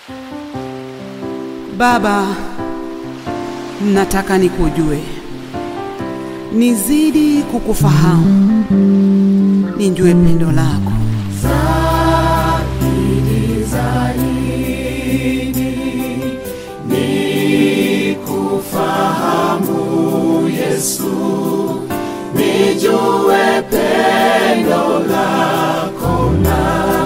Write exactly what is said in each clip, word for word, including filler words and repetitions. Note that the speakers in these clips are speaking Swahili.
Baba, nataka nikujue, nizidi kukufahamu, nijue pendo lako zaidi zaidi, nikufahamu Yesu, nijue pendo lako na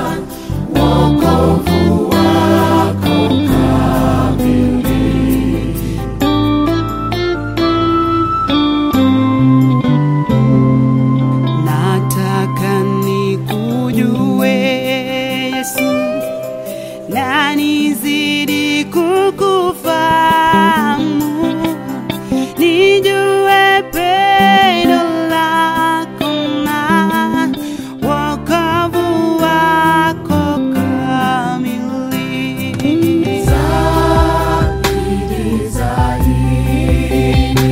wokovu wako kamili. Nataka nikujue Yesu, na nizidi kukufahamu, nijue pendo lako na wokovu wako kamili. Zaidi zaidi,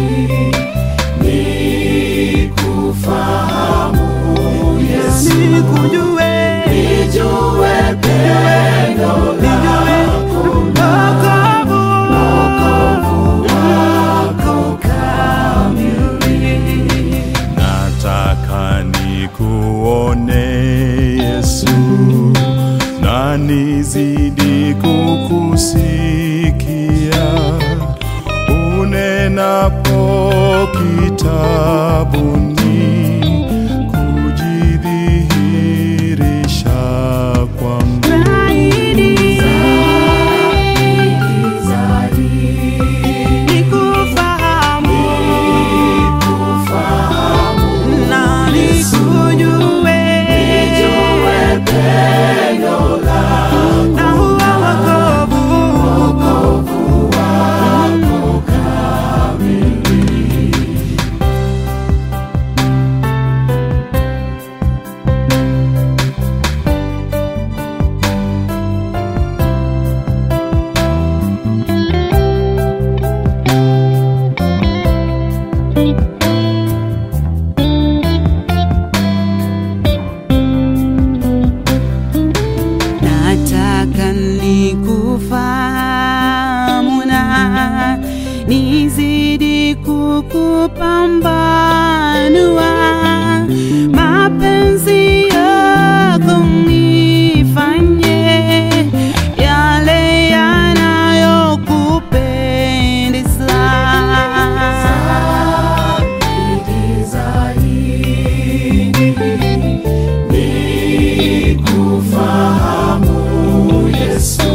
nikufahamu Yesu, Nikujue, nijue pendo lako na wokovu wako kamili. Nataka nikuone Yesu, na nizidi kukusikia, unenapo kitabuni, kujidhihirisha kwangu. zaidi, Zaidi nikufahamu, nikufahamu na nikujue, nijue pendo lako na huo wokovu wokovu wako kamili. nataka nikufahamu, na nizidi kukupambanua, mapenzi yako nifanye yale yanayokupendeza. Zaidi zaidi, nikufahamu Yesu,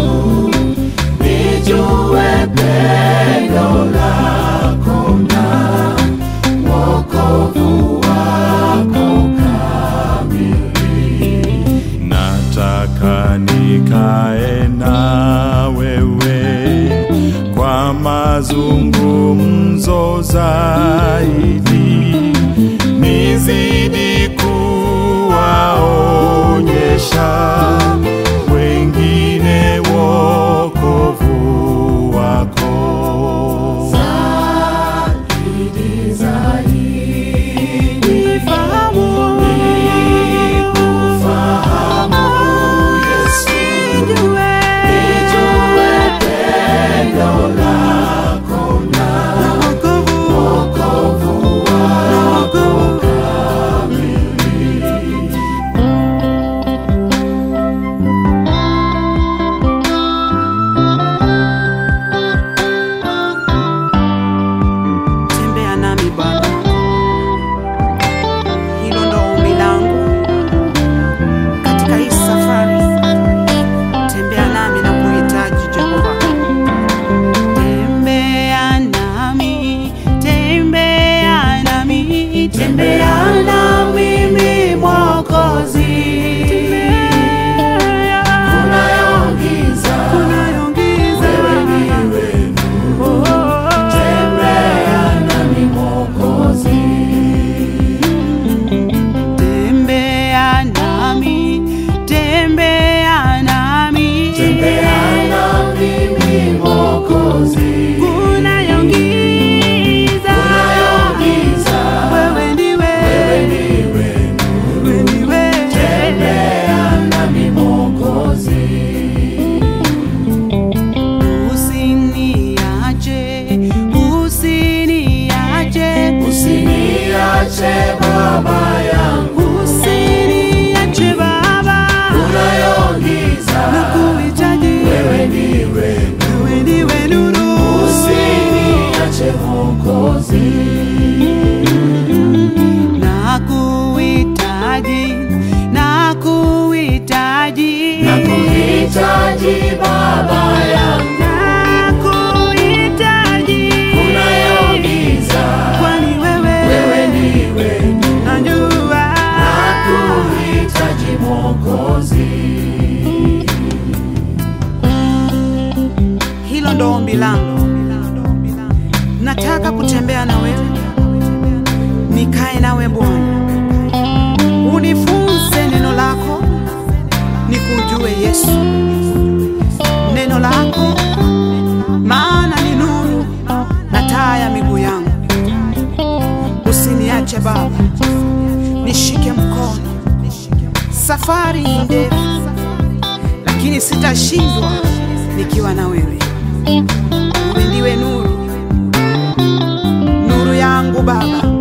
nijue pendo lako na wokovu wako kamili. Nataka nikae na wewe kwa mazungumzo zaidi, nizidi kuwaonyesha wengine wokovu wako. Zaidi zaidi, Nifahamu, nikufahamu Yesu, nijue, nijue pendo lako na wokovu wokovu wako kamili. Nakuhitaji Baba yangu, nakuhitaji, kunayo giza, kwani wewe wewe ndiwe najua. nakuhitaji Mwokozi. Hilo ndo ombi langu. Nataka kutembea na wewe, nikae nawe Bwana, unifunze neno lako, nikujue Yesu. Neno lako maana ni nuru na taa ya miguu yangu. Usiniache Baba, nishike mkono. Safari ni ndefu, lakini sitashindwa nikiwa na wewe. Wewe ndiwe nuru, nuru yangu Baba.